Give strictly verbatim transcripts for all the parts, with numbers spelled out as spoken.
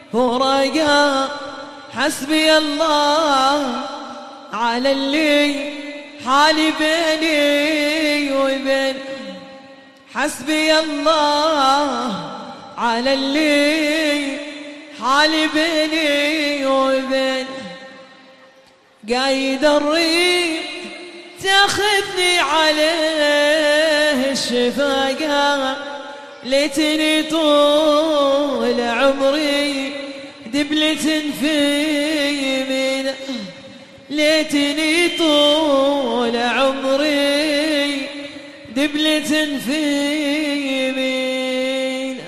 ورقا حسبي الله على اللي حالي بيني وبين حسبي الله على اللي حالي بيني وبين قايد الريح تاخذني عليه الشفاقة ليتني طول عمري دبلة في يمين ليتني طول عمري دبلة في يمين.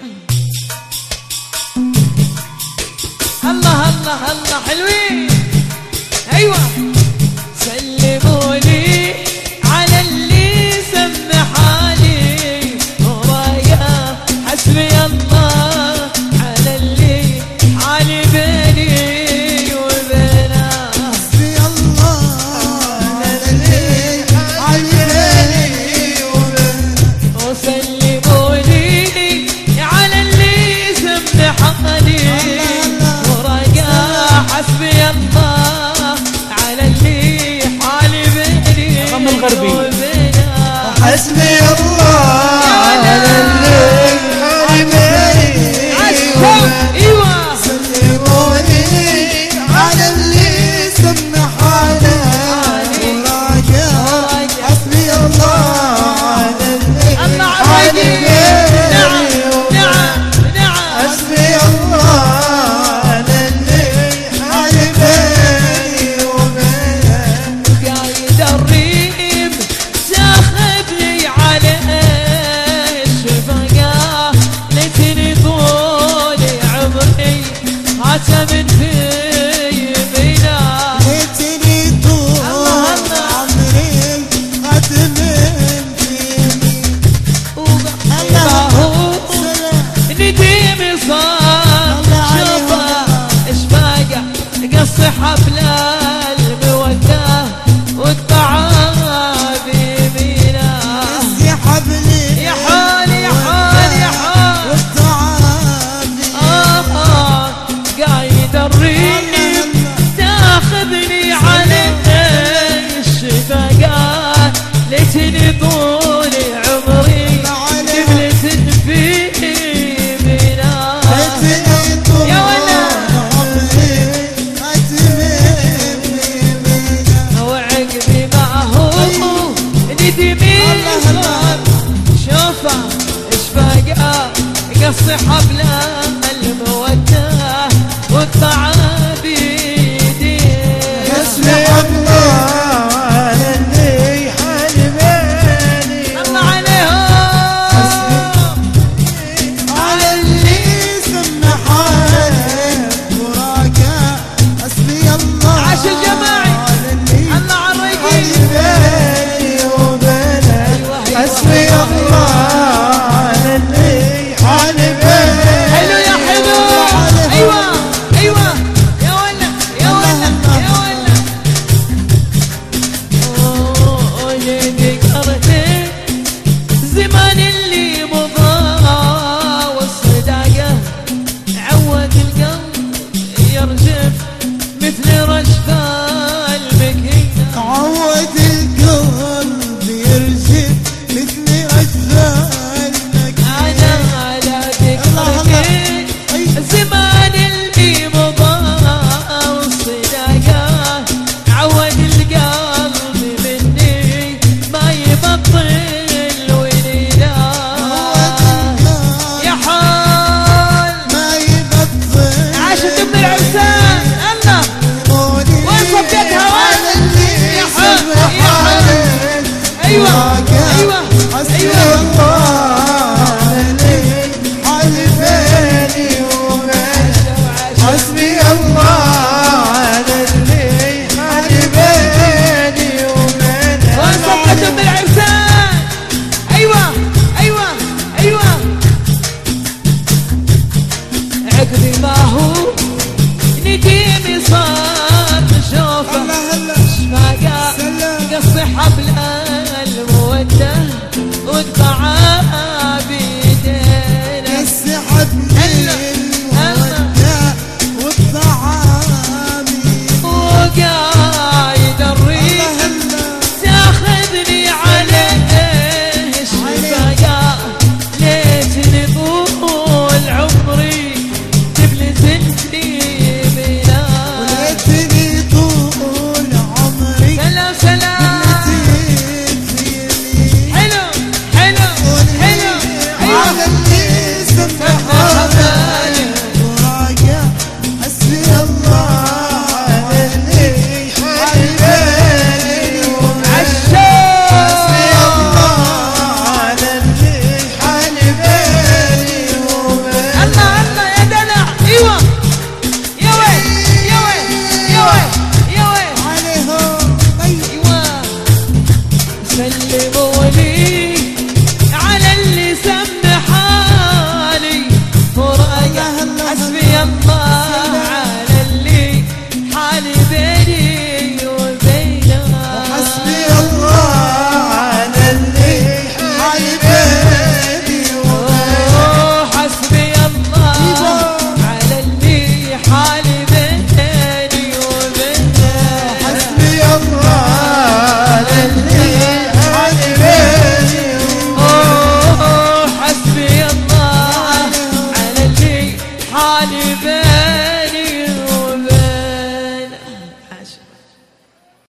الله الله الله حلوين. ايوه سلموا لي على اللي سمحالي ورايا حسبي الله على اللي حالي بيني وبينه حسبي الله على اللي حالي بيني وبينه وسلموا لي على اللي سمحالي ورايا حسبي الله على اللي حالي بيني وبينه حسبي الله على اللي حالي بيني ايوه سلموني على اللي سمحالي وراجع حسبي الله على اللي حالي بيني نعم نعم حسبي الله على اللي حالي بيني وبينه قايد الريم تاخذني عليه الشفقة ليتني طول عمري هاتم في يمينه ليتني طول عمري هاتم في يمينه هو نديم صار شوفه اشفاقه قص حبل المودة والطعام بيمينه يا حبلي يا حال يا حال يا حال والطعام آه قايد الريم تاخذني على الشفقة ليتني طول عمري دبلة في يمينه ليتني طول يا ولد عمري هاتم في يمينه وعقبي ما هو ندمي صار شوفه اشفاقه قص حبل المودة والطعام بيدي حسبي الله على اللي حالي بيني الله عليهم على اللي سمحالي وراجع حسبي الله عاش الجماعي. على اللي الله على حالي الرقيق بيني وبينه حسبي الله على اللي حالي بيني حلو يا حلو ايوه ايوه يا ولد يا ولد يا ولد اوه يا ذكرتي زمان اللي مضى والصداقه عود القلب يرجف مثل رجف المكينه عود القلب يرجف مثل أجزاء المكينة انا على ذكرتي زمان اللي مضى والصداقه عود القلب مني ما يبطل وليله يا حال ما يبطل عاشت ابن العرسان الله وين صفيتها وين يا حال يا حال ايوه ايوه حسبي ايوه الله على اللي حالي بيني وبينه حسبي الله على اللي حالي بيني وبينه وين صفيت ابن العرسان ايوه ايوه ايوه عقبي ما هو ندي